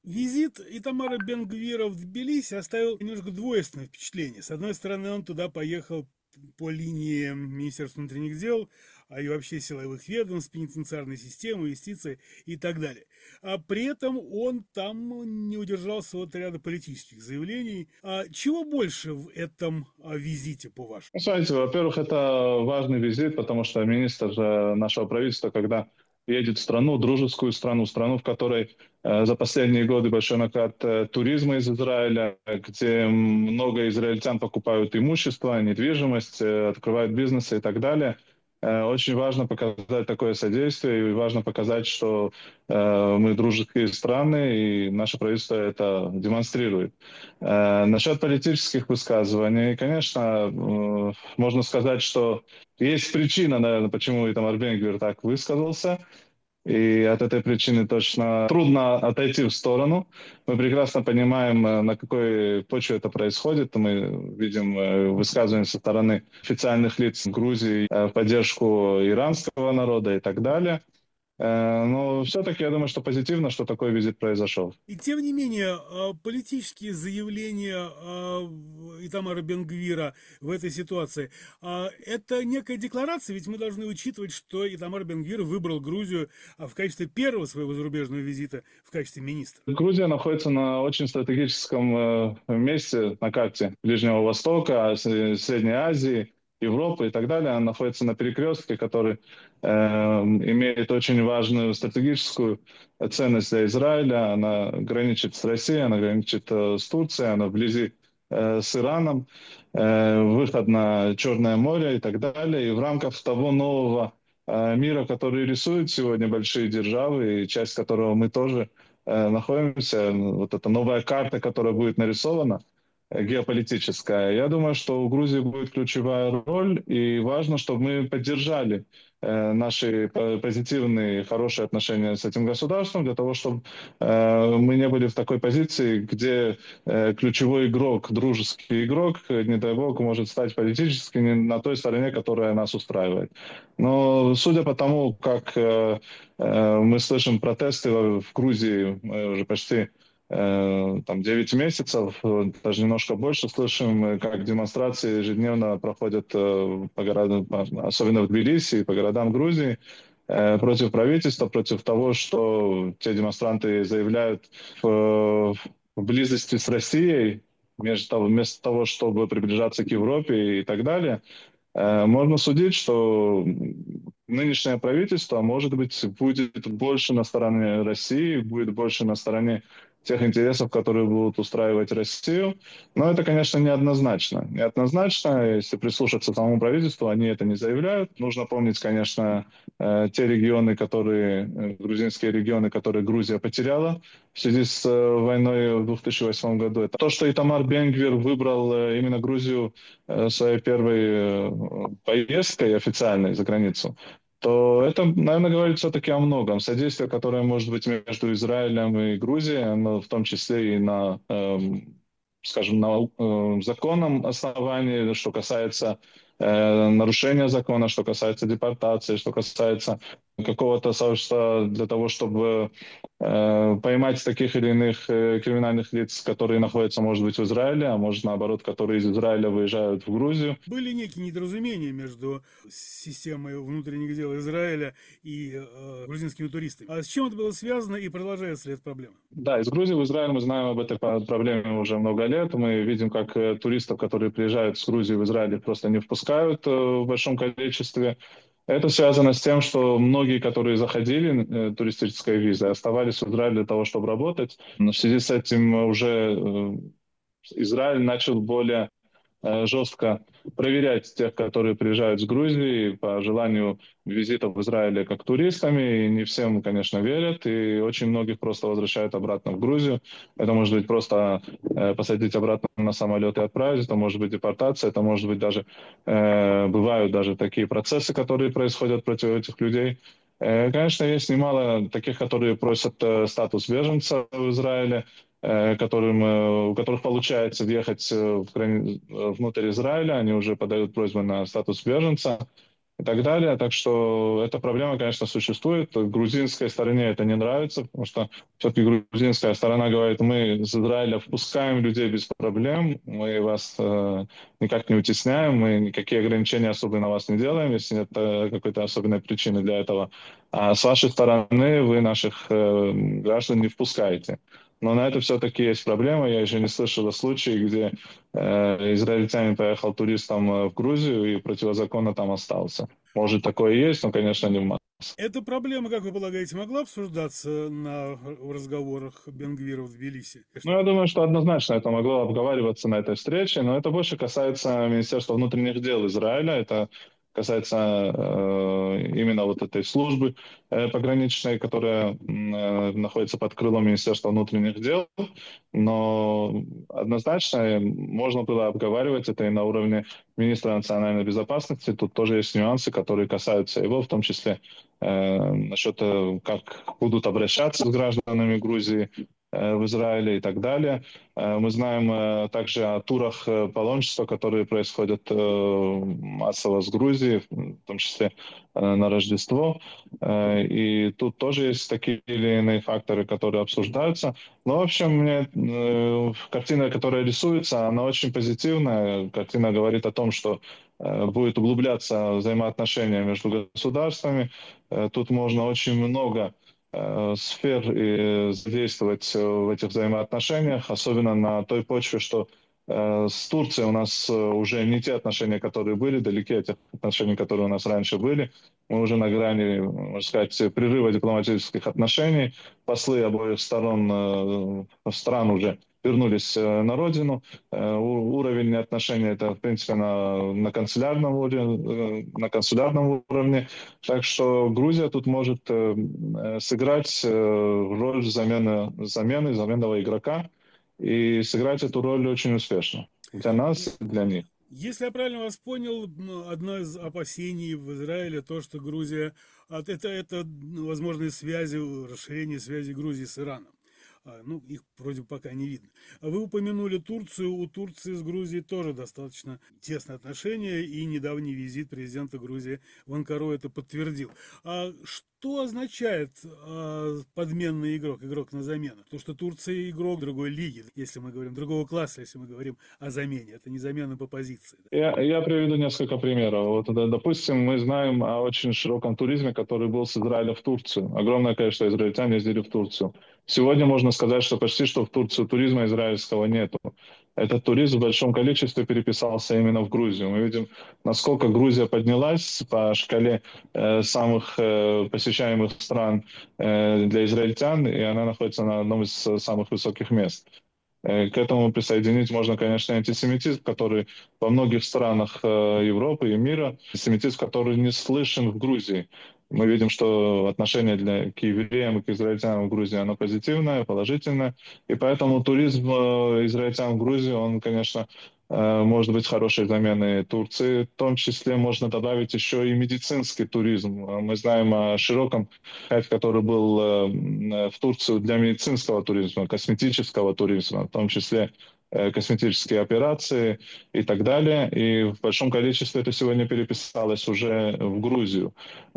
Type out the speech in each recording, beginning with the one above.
Визит Итамара Бен-Гвира в Тбилиси оставил немножко двойственное впечатление. С одной стороны, он туда поехал по линии Министерства внутренних дел, а и вообще силовых ведомств, пенитенциарной системы, юстиции и так далее. А при этом он там не удержался от ряда политических заявлений. А чего больше в этом визите, по-вашему? Ну, смотрите, во-первых, это важный визит, потому что министр нашего правительства, когда едет в страну, дружескую страну, страну, в которой за последние годы большой накат туризма из Израиля, где много израильтян покупают имущество, недвижимость, открывают бизнесы и так далее. Очень важно показать такое содействие, и важно показать, что мы дружеские страны, и наше правительство это демонстрирует. Насчет политических высказываний, конечно, можно сказать, что есть причина, наверное, почему Итамар Бен-Гвир так высказался. И от этой причины точно трудно отойти в сторону. Мы прекрасно понимаем, на какой почве это происходит. Мы видим высказывания со стороны официальных лиц Грузии в поддержку иранского народа и так далее. Но все-таки я думаю, что позитивно, что такой визит произошел. И тем не менее, политические заявления Итамара Бен-Гвира в этой ситуации, это некая декларация, ведь мы должны учитывать, что Итамар Бен-Гвир выбрал Грузию в качестве первого своего зарубежного визита в качестве министра. Грузия находится на очень стратегическом месте на карте Ближнего Востока, Средней Азии, Европы и так далее. Она находится на перекрестке, который имеет очень важную стратегическую ценность для Израиля. Она граничит с Россией, она граничит с Турцией, она вблизи с Ираном, выход на Черное море и так далее. И в рамках того нового мира, который рисуют сегодня большие державы, и часть которого мы тоже находимся, вот эта новая карта, которая будет нарисована, геополитическая. Я думаю, что у Грузии будет ключевая роль, и важно, чтобы мы поддержали наши позитивные, хорошие отношения с этим государством, для того, чтобы мы не были в такой позиции, где ключевой игрок, дружеский игрок, не дай бог, может стать политически не на той стороне, которая нас устраивает. Но судя по тому, как мы слышим протесты в Грузии уже почти там 9 месяцев, даже немножко больше слышим, как демонстрации ежедневно проходят по городам, особенно в Тбилиси, по городам Грузии, против правительства, против того, что те демонстранты заявляют в близости с Россией, вместо того, чтобы приближаться к Европе и так далее. Можно судить, что нынешнее правительство, может быть, будет больше на стороне России, будет больше на стороне тех интересов, которые будут устраивать Россию. Но это, конечно, неоднозначно. Неоднозначно, если прислушаться к самому правительству, они это не заявляют. Нужно помнить, конечно, те регионы, грузинские регионы, которые Грузия потеряла в связи с войной в 2008 году. Это то, что Итамар Бен-Гвир выбрал именно Грузию своей первой поездкой официальной за границу, то это, наверное, говорит все-таки о многом. Содействие, которое может быть между Израилем и Грузией, оно в том числе и на, скажем, на законном основании, что касается нарушения закона, что касается депортации, что касается какого-то сообщества для того, чтобы поймать таких или иных криминальных лиц, которые находятся, может быть, в Израиле, а может, наоборот, которые из Израиля выезжают в Грузию. Были некие недоразумения между системой внутренних дел Израиля и грузинскими туристами. А с чем это было связано и продолжается ли эта проблема? Да, из Грузии в Израиль мы знаем об этой проблеме уже много лет. Мы видим, как туристов, которые приезжают с Грузии в Израиль, их просто не впускают в большом количестве. Это связано с тем, что многие, которые заходили туристической визой, оставались в Израиле для того, чтобы работать. В связи с этим уже Израиль начал более жестко проверять тех, которые приезжают с Грузии по желанию визита в Израиле как туристами. И не всем, конечно, верят, и очень многих просто возвращают обратно в Грузию. Это может быть просто посадить обратно на самолет и отправить, это может быть депортация, это может быть даже, бывают даже такие процессы, которые происходят против этих людей. Конечно, есть немало таких, которые просят статус беженца в Израиле, у которых получается въехать внутрь Израиля, они уже подают просьбу на статус беженца. и так далее. Так что эта проблема, конечно, существует. Грузинской стороне это не нравится, потому что все-таки грузинская сторона говорит, мы из Израиля впускаем людей без проблем, мы вас никак не утесняем, мы никакие ограничения особо на вас не делаем, если нет какой-то особенной причины для этого. А с вашей стороны вы наших граждан не впускаете. Но на это все-таки есть проблема. Я еще не слышал о случае, где израильтянин поехал туристом в Грузию и противозаконно там остался. Может, такое есть, но, конечно, не в массах. Эта проблема, как вы полагаете, могла обсуждаться на разговорах Бен-Гвира в Тбилиси? Ну, я думаю, что однозначно это могло обговариваться на этой встрече, но это больше касается Министерства внутренних дел Израиля, это касается именно вот этой службы пограничной, которая находится под крылом Министерства внутренних дел, но однозначно можно было обговаривать это и на уровне министра национальной безопасности. Тут тоже есть нюансы, которые касаются его, в том числе насчет как будут обращаться с гражданами Грузии, в Израиле и так далее. Мы знаем также о турах паломничества, которые происходят массово с Грузии, в том числе на Рождество. И тут тоже есть такие или иные факторы, которые обсуждаются. Но, в общем, мне картина, которая рисуется, она очень позитивная. Картина говорит о том, что будет углубляться взаимоотношения между государствами. Тут можно очень много сфер и задействовать в этих взаимоотношениях, особенно на той почве, что с Турцией у нас уже не те отношения, которые были, далеки от тех отношений, которые у нас раньше были. Мы уже на грани, можно сказать, прерыва дипломатических отношений. Послы обоих стран уже вернулись на родину. Уровень отношений это, в принципе, на консулярном уровне. Так что Грузия тут может сыграть роль заменного игрока и сыграть эту роль очень успешно для нас и для них. Если я правильно вас понял, одно из опасений в Израиле то, что Грузия, это возможные связи, расширение связи Грузии с Ираном. Ну, их вроде пока не видно. Вы упомянули Турцию. У Турции с Грузией тоже достаточно тесные отношения, и недавний визит президента Грузии в Анкару это подтвердил. А что означает подменный игрок, игрок на замену? Потому что Турция игрок другой лиги, если мы говорим, другого класса, если мы говорим о замене. Это не замена по позиции. Я приведу несколько примеров. Вот, допустим, мы знаем о очень широком туризме, который был с Израиля в Турцию. Огромное количество израильтян ездили в Турцию. Сегодня можно сказать, что почти что в Турцию туризма израильского нету. Этот туризм в большом количестве переписался именно в Грузию. Мы видим, насколько Грузия поднялась по шкале самых посещаемых стран для израильтян, и она находится на одном из самых высоких мест. К этому присоединить можно, конечно, антисемитизм, который во многих странах Европы и мира, антисемитизм, который не слышен в Грузии. Мы видим, что отношение к евреям и к израильтянам в Грузии, оно позитивное, положительное. И поэтому туризм израильтян в Грузии, он, конечно, может быть хорошей заменой Турции. В том числе можно добавить еще и медицинский туризм. Мы знаем о широком хайпе, который был в Турцию для медицинского туризма, косметического туризма, в том числе косметические операции и так далее. И в большом количестве это сегодня переписалось уже в Грузию.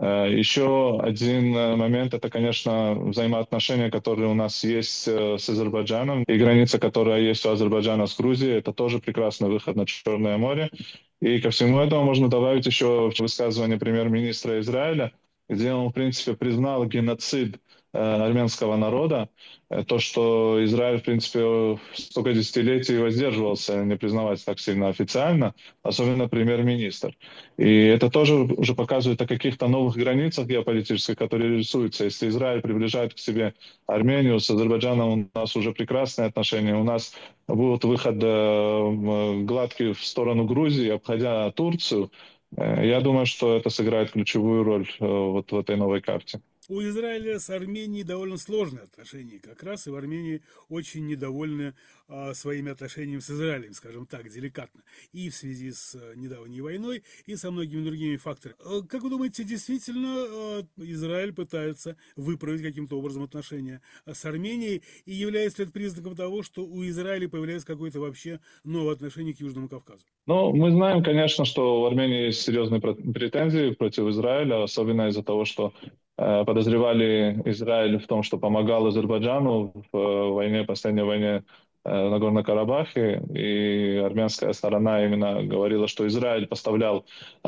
Еще один момент – это, конечно, взаимоотношения, которые у нас есть с Азербайджаном. И граница, которая есть у Азербайджана с Грузией, это тоже прекрасный выход на Черное море. И ко всему этому можно добавить еще высказывание премьер-министра Израиля, где он, в принципе, признал геноцид армянского народа, то, что Израиль, в принципе, столько десятилетий воздерживался не признавать так сильно официально, особенно премьер-министр. И это тоже уже показывает о каких-то новых границах геополитических, которые рисуются. Если Израиль приближает к себе Армению, с Азербайджаном у нас уже прекрасные отношения, у нас будет выход гладкий в сторону Грузии, обходя Турцию. Я думаю, что это сыграет ключевую роль вот в этой новой карте. У Израиля с Арменией довольно сложные отношения. Как раз и в Армении очень недовольны своими отношениями с Израилем, скажем так, деликатно. И в связи с недавней войной, и со многими другими факторами. Как вы думаете, действительно Израиль пытается выправить каким-то образом отношения с Арменией? И является ли это признаком того, что у Израиля появляется какое-то вообще новое отношение к Южному Кавказу? Ну, мы знаем, конечно, что в Армении есть серьезные претензии против Израиля, особенно из-за того, что подозревали Израиль в том, что помогал Азербайджану в войне, последней войне в Нагорном Карабахе, и армянская сторона именно говорила, что Израиль поставлял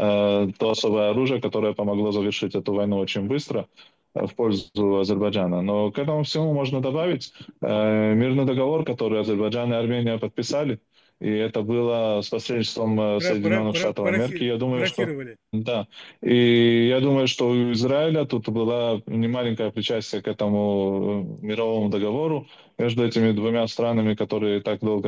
то особое оружие, которое помогло завершить эту войну очень быстро в пользу Азербайджана. Но к этому всему можно добавить мирный договор, который Азербайджан и Армения подписали, и это было с посредничеством Соединенных Штатов Америки. Я думаю, что Парафировали. да. И я думаю, что у Израиля тут была немаленькое причастие к этому мировому договору между этими двумя странами, которые так долго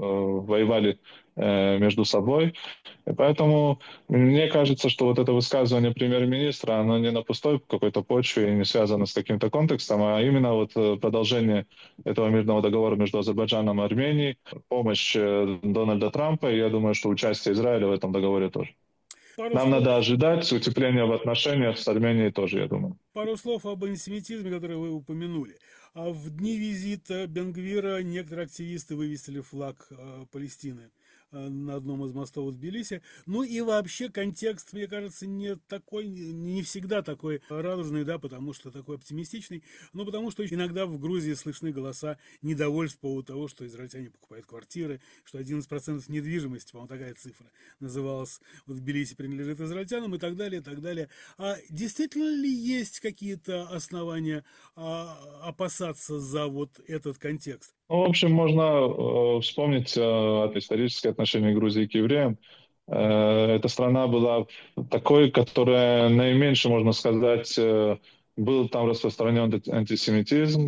воевали между собой. И поэтому мне кажется, что вот это высказывание премьер-министра, оно не на пустой какой-то почве и не связано с каким-то контекстом, а именно вот продолжение этого мирного договора между Азербайджаном и Арменией, помощь Дональда Трампа, и я думаю, что участие Израиля в этом договоре тоже. Пару Нам слов, надо ожидать утепления в отношениях с Арменией тоже, я думаю. пару слов об антисемитизме, который вы упомянули. В дни визита Бен-Гвира некоторые активисты вывесили флаг Палестины на одном из мостов в Тбилиси. Ну и вообще контекст, мне кажется, не такой, не всегда такой радужный, да, потому что такой оптимистичный, но потому что иногда в Грузии слышны голоса недовольств по поводу того, что израильтяне покупают квартиры, что 11% недвижимости, по-моему, такая цифра называлась, в Тбилиси принадлежит израильтянам и так далее, и так далее. А действительно ли есть какие-то основания опасаться за вот этот контекст? Ну, в общем, можно вспомнить исторические отношения Грузии к евреям. Эта страна была такой, которая наименьше, можно сказать, был там распространен антисемитизм.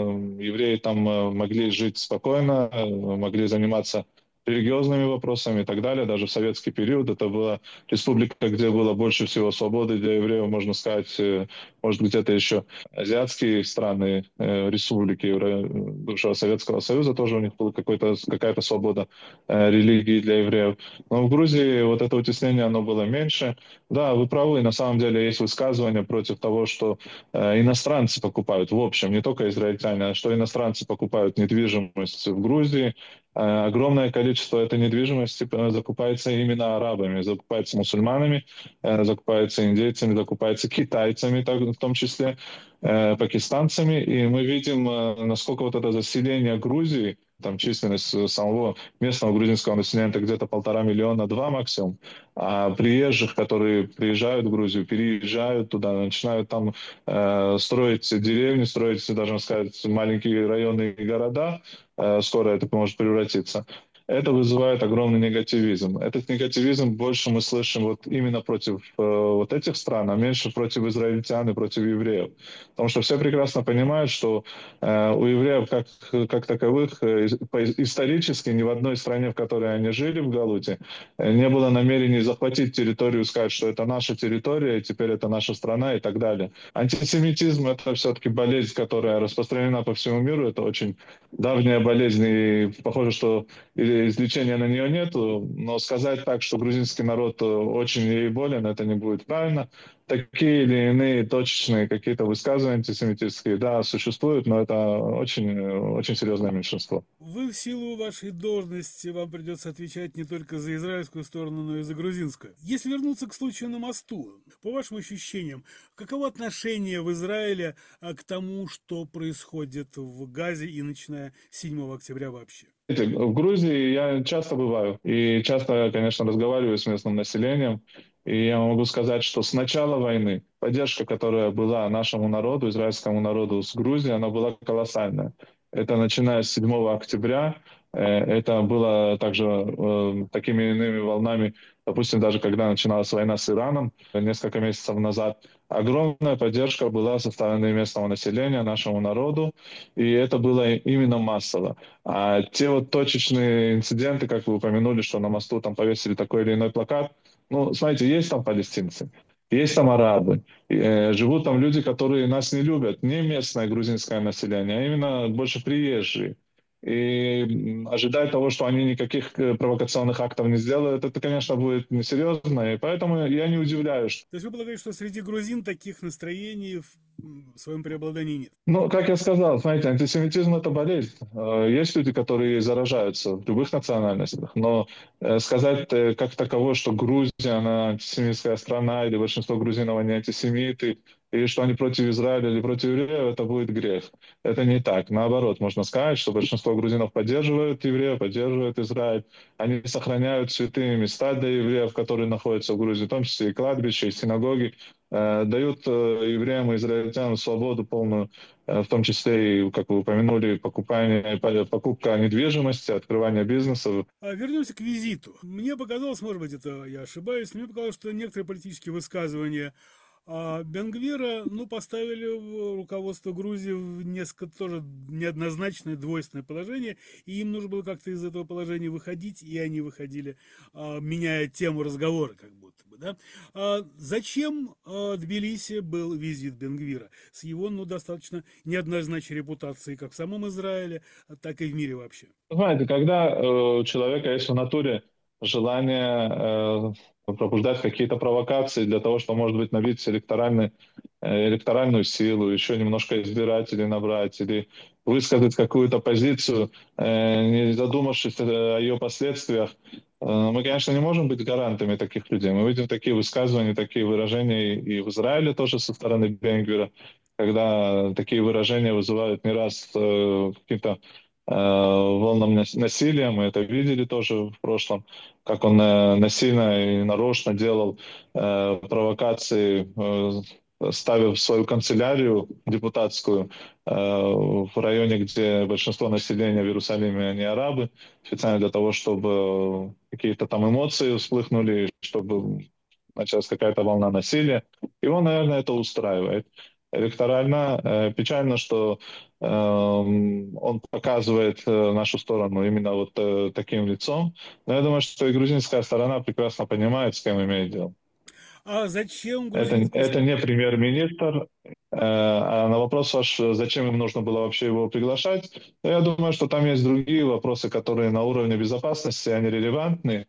Евреи там могли жить спокойно, могли заниматься религиозными вопросами и так далее. Даже в советский период это была республика, где было больше всего свободы для евреев, можно сказать, может быть, это еще азиатские страны, республики бывшего Советского Союза, тоже у них была какая-то свобода религии для евреев. Но в Грузии вот это утеснение, оно было меньше. Да, вы правы, на самом деле есть высказывания против того, что иностранцы покупают, в общем, не только израильтяне, а что иностранцы покупают недвижимость в Грузии. Огромное количество этой недвижимости закупается именно арабами, закупается мусульманами, закупается индейцами, закупается китайцами в том числе, пакистанцами. И мы видим, насколько вот это заселение Грузии, там численность самого местного грузинского населения это где-то 1,5 миллиона, 2 максимум. А приезжих, которые приезжают в Грузию, переезжают туда, начинают там строить деревни, строить, даже сказать, маленькие районы и города, скоро это может превратиться. Это вызывает огромный негативизм. Этот негативизм больше мы слышим вот именно против вот этих стран, а меньше против израильтян и против евреев. Потому что все прекрасно понимают, что у евреев как таковых исторически ни в одной стране, в которой они жили в Галуте, не было намерений захватить территорию, сказать, что это наша территория, и теперь это наша страна и так далее. Антисемитизм — это все-таки болезнь, которая распространена по всему миру. Это очень давняя болезнь, и похоже, что излечения на нее нету. Но сказать так, что грузинский народ очень ей болен, это не будет правильно. Такие или иные точечные какие-то высказывания антисемитистские, да, существуют, но это очень, очень серьезное меньшинство. Вы в силу вашей должности, вам придется отвечать не только за израильскую сторону, но и за грузинскую. Если вернуться к случаю на мосту, по вашим ощущениям, каково отношение в Израиле к тому, что происходит в Газе и начиная с 7 октября вообще? В Грузии я часто бываю и часто, конечно, разговариваю с местным населением. И я могу сказать, что с начала войны поддержка, которая была нашему народу, израильскому народу с Грузией, она была колоссальная. Это начиная с 7 октября, это было также такими иными волнами, допустим, даже когда начиналась война с Ираном несколько месяцев назад. Огромная поддержка была со стороны местного населения, нашему народу, и это было именно массово. А те вот точечные инциденты, как вы упомянули, что на мосту там повесили такой или иной плакат, ну, смотрите, есть там палестинцы, есть там арабы, живут там люди, которые нас не любят, не местное грузинское население, а именно больше приезжие. И ожидать того, что они никаких провокационных актов не сделают, это, конечно, будет несерьезно. И поэтому я не удивляюсь. То есть вы полагаете, что среди грузин таких настроений в своем преобладании нет? Ну, как я сказал, знаете, антисемитизм – это болезнь. Есть люди, которые заражаются в любых национальностях, но сказать как таково, что Грузия, она антисемитская страна, или большинство грузинов, они антисемиты, или что они против Израиля или против евреев, это будет грех. Это не так. Наоборот, можно сказать, что большинство грузинов поддерживают евреев, поддерживают Израиль. Они сохраняют святые места для евреев, которые находятся в Грузии, в том числе и кладбища, и синагоги, дают евреям и израильтянам свободу полную, в том числе и, как вы упомянули, покупка недвижимости, открывание бизнесов. Вернемся к визиту. Мне показалось, может быть, это я ошибаюсь, но мне показалось, что некоторые политические высказывания Бен-Гвира, ну, поставили руководство Грузии в несколько тоже неоднозначное, двойственное положение, и им нужно было как-то из этого положения выходить, и они выходили, меняя тему разговора, как будто бы, да. Зачем Тбилиси был визит Бен-Гвира с его, ну, достаточно неоднозначной репутацией, как в самом Израиле, так и в мире вообще? Знаете, когда у человека есть в натуре желание пробуждать какие-то провокации для того, что, может быть, набить электоральную силу, еще немножко избирателей набрать или высказать какую-то позицию, не задумавшись о ее последствиях, мы, конечно, не можем быть гарантами таких людей. Мы видим такие высказывания, такие выражения и в Израиле тоже со стороны Бенгвира, когда такие выражения вызывают не раз какие-то волнам насилия. Мы это видели тоже в прошлом, как он насильно и нарочно делал провокации, ставив свою канцелярию депутатскую в районе, где большинство населения в Иерусалиме, они арабы, специально для того, чтобы какие-то там эмоции всплыхнули, чтобы началась какая-то волна насилия. Его, наверное, это устраивает. Электорально печально, что он показывает нашу сторону именно вот таким лицом. Но я думаю, что и грузинская сторона прекрасно понимает, с кем имеет дело. А зачем грузинская... Это не премьер-министр. А на вопрос ваш, зачем им нужно было вообще его приглашать, ну, я думаю, что там есть другие вопросы, которые на уровне безопасности, они релевантны.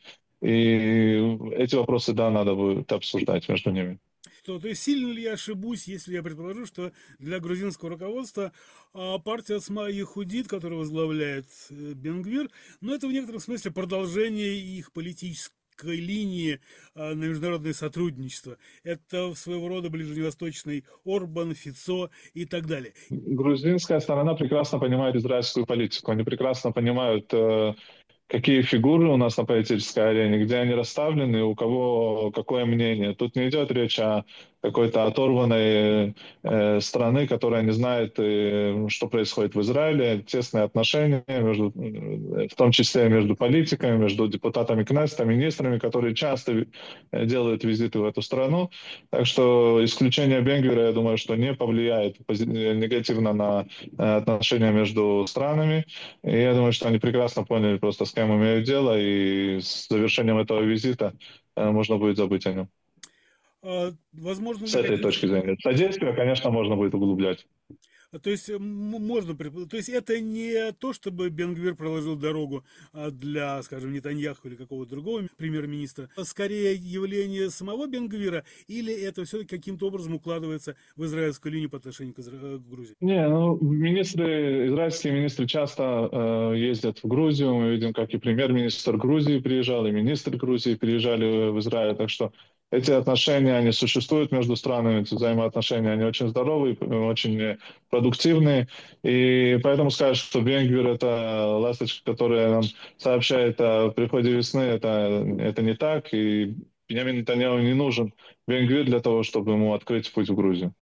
И эти вопросы, да, надо будет обсуждать между ними. То есть сильно ли я ошибусь, если я предположу, что для грузинского руководства партия Асма Яхудит, которую возглавляет Бенгвир, ну это в некотором смысле продолжение их политической линии на международное сотрудничество. Это своего рода ближневосточный Орбан, Фицо и так далее. Грузинская сторона прекрасно понимает израильскую политику. Они прекрасно понимают, какие фигуры у нас на политической арене, где они расставлены, у кого какое мнение. Тут не идет речь о какой-то оторванной страны, которая не знает, что происходит в Израиле, тесные отношения, в том числе между политиками, между депутатами Кнессета, министрами, которые часто делают визиты в эту страну. Так что исключение Бенгвира, я думаю, что не повлияет негативно на отношения между странами. И я думаю, что они прекрасно поняли просто, с кем имеют дело, и с завершением этого визита можно будет забыть о нем. Возможно С ли этой каким-то... точки зрения. Содействие, конечно, можно будет углублять. То есть можно, то есть это не то, чтобы Бенгвир проложил дорогу для, скажем, Нетаньяху или какого-то другого премьер-министра, а скорее явление самого Бенгвира, или это все-таки каким-то образом укладывается в израильскую линию по отношению к Грузии? Не, ну, израильские министры часто ездят в Грузию. Мы видим, как и премьер-министр Грузии приезжал, и министры Грузии приезжали в Израиль. Так что эти отношения, они существуют между странами, эти взаимоотношения, они очень здоровые, очень продуктивные. И поэтому сказать, что Бенгвир – это ласточка, которая нам сообщает о приходе весны, это не так. И Биньямин Нетаньяху не нужен Бенгвир для того, чтобы ему открыть путь в Грузию.